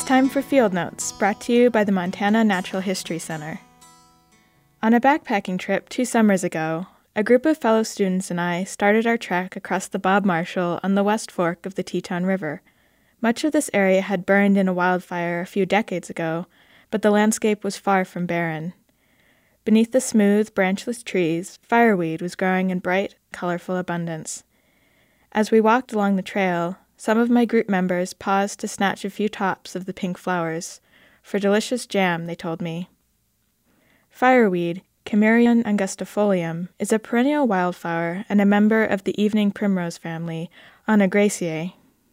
time for Field Notes, brought to you by the Montana Natural History Center. On a backpacking trip 2 summers ago, a group of fellow students and I started our trek across the Bob Marshall on the West Fork of the Teton River. Much of this area had burned in a wildfire a few decades ago, but the landscape was far from barren. Beneath the smooth, branchless trees, fireweed was growing in bright, colorful abundance. As we walked along the trail, some of my group members paused to snatch a few tops of the pink flowers. For delicious jam, they told me. Fireweed, Camerion angustifolium, is a perennial wildflower and a member of the evening primrose family, Oenograceae.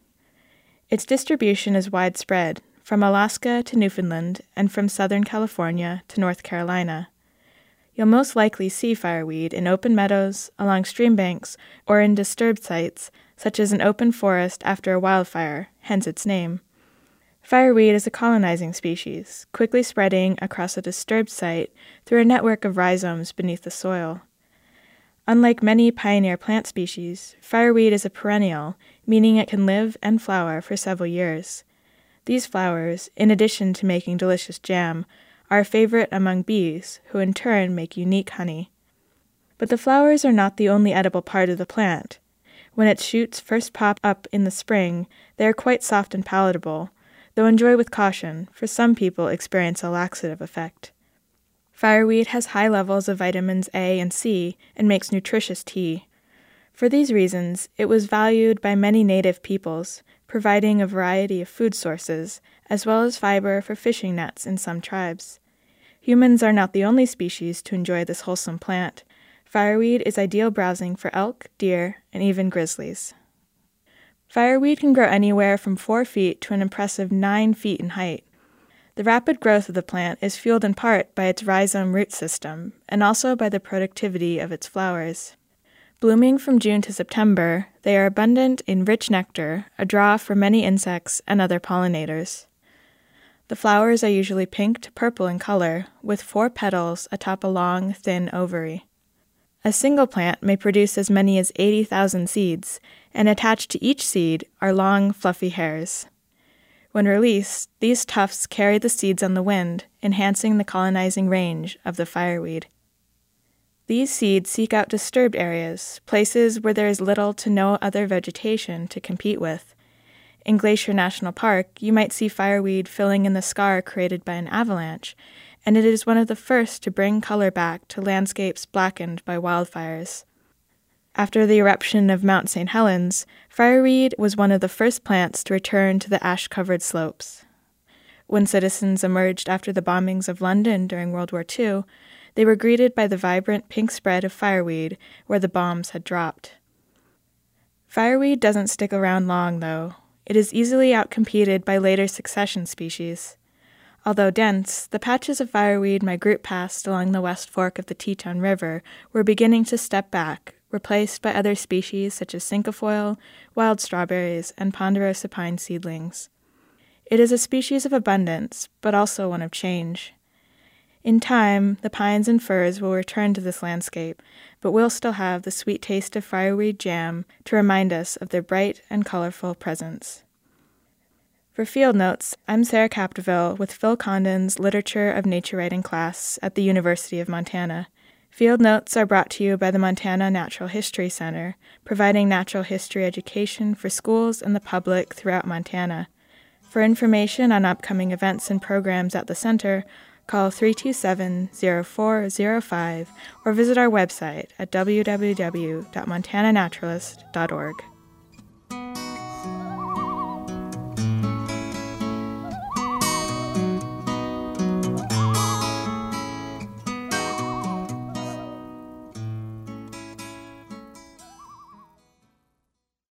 Its distribution is widespread, from Alaska to Newfoundland and from Southern California to North Carolina. You'll most likely see fireweed in open meadows, along stream banks, or in disturbed sites, such as an open forest after a wildfire, hence its name. Fireweed is a colonizing species, quickly spreading across a disturbed site through a network of rhizomes beneath the soil. Unlike many pioneer plant species, fireweed is a perennial, meaning it can live and flower for several years. These flowers, in addition to making delicious jam, are a favorite among bees, who in turn make unique honey. But the flowers are not the only edible part of the plant. When its shoots first pop up in the spring, they are quite soft and palatable, though enjoy with caution, for some people experience a laxative effect. Fireweed has high levels of vitamins A and C and makes nutritious tea. For these reasons, it was valued by many native peoples, providing a variety of food sources, as well as fiber for fishing nets in some tribes. Humans are not the only species to enjoy this wholesome plant. Fireweed is ideal browsing for elk, deer, and even grizzlies. Fireweed can grow anywhere from 4 feet to an impressive 9 feet in height. The rapid growth of the plant is fueled in part by its rhizome root system, and also by the productivity of its flowers. Blooming from June to September, they are abundant in rich nectar, a draw for many insects and other pollinators. The flowers are usually pink to purple in color, with 4 petals atop a long, thin ovary. A single plant may produce as many as 80,000 seeds, and attached to each seed are long, fluffy hairs. When released, these tufts carry the seeds on the wind, enhancing the colonizing range of the fireweed. These seeds seek out disturbed areas, places where there is little to no other vegetation to compete with. In Glacier National Park, you might see fireweed filling in the scar created by an avalanche, and it is one of the first to bring color back to landscapes blackened by wildfires. After the eruption of Mount St. Helens, fireweed was one of the first plants to return to the ash-covered slopes. When citizens emerged after the bombings of London during World War II, they were greeted by the vibrant pink spread of fireweed where the bombs had dropped. Fireweed doesn't stick around long, though. It is easily outcompeted by later succession species. Although dense, the patches of fireweed my group passed along the West Fork of the Teton River were beginning to step back, replaced by other species such as cinquefoil, wild strawberries, and ponderosa pine seedlings. It is a species of abundance, but also one of change. In time, the pines and firs will return to this landscape, but we'll still have the sweet taste of fireweed jam to remind us of their bright and colorful presence. For Field Notes, I'm Sarah Capdeville with Phil Condon's Literature of Nature Writing class at the University of Montana. Field Notes are brought to you by the Montana Natural History Center, providing natural history education for schools and the public throughout Montana. For information on upcoming events and programs at the center, call 327-0405 or visit our website at www.montananaturalist.org.